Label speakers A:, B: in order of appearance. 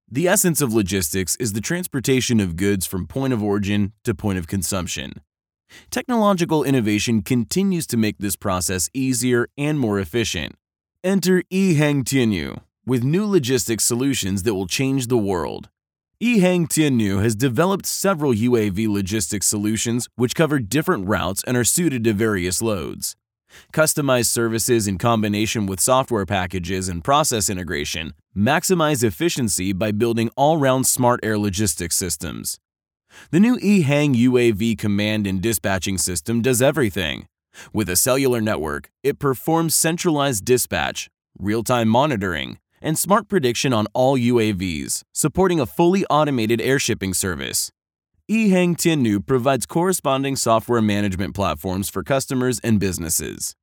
A: The essence of logistics is the transportation of goods from point of origin to point of consumption. Technological innovation continues to make this process easier and more efficient. Enter Ehang Tianyu with new logistics solutions that will change the world. Ehang Tianyu has developed several UAV logistics solutions which cover different routes and are suited to various loads. Customized services in combination with software packages and process integration maximize efficiency by building all-round smart air logistics systems. The new Ehang UAV command and dispatching system does everything. With a cellular network, it performs centralized dispatch, real-time monitoring, and smart prediction on all UAVs, supporting a fully automated air shipping service. Ehang Tianyu provides corresponding software management platforms for customers and businesses.